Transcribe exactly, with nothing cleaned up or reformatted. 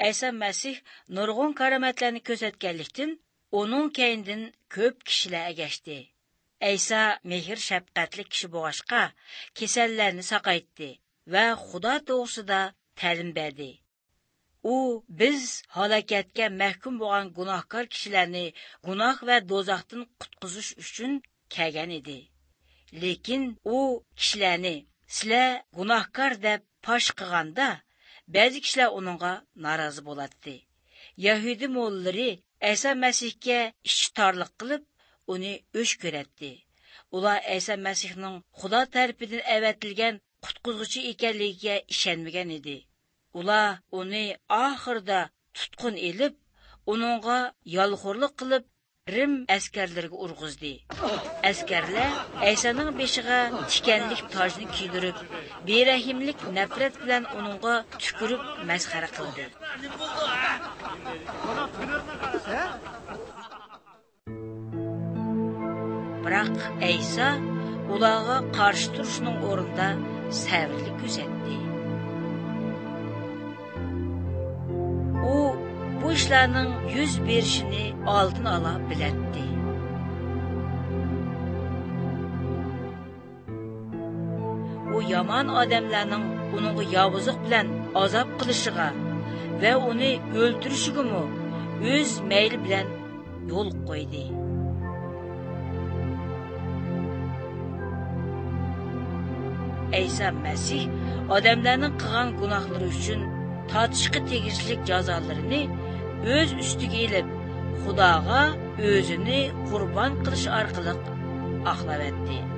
Әйса Мәсих nurg'un karamatlarni ko'rsatganlikdan onun keyindan ko'p kishilar agashdi. Әйса mehr shafqatli kishi bo'lg'ashqa kasallarni saqaytdi va Xudo to'g'risida ta'lim berdi. U biz halokatga mahkum bo'lgan gunohkor kishilarni gunoh va do'zaxdan qutqizish uchun kelgan edi. Lekin u kishilarni sizlar gunohkor deb fosh qilganda ba'zi kishilar uningga norozi bo'ladi. Yahudi mo'llari Әйса Masihga ish torliq qilib, uni o'sh ko'ratdi. Ular Әйса Masihning Xudo tarafidan avatilgan qutqizuvchi ekanligiga ishonmagan edi. Ular uni oxirida tutqun elib, uningga yolg'irlik qilib, Rim askarlariga urg'izdi. Askarlar Aysaning beshiga tikanlik tojni kiydirib, berahimlik nafrat bilan uningga tukurib masxara qildi. Biroq Aysa ularga qarshi turishning o'rnida sabrlik ko'rsatdi. U bu ishlarning yuz berishini oldin ola biladi. U yomon odamlarning uning yovuzlik bilan azob qilishiga va uni o'ldirishiga o'z mayli bilan yo'l qo'ydi. Әйса Masih odamlarning qilgan gunohlari uchun tatishga tegishli jazolarini o'z ustiga elib, Xudoga o'zini qurbon qilish orqali oqlavatdi.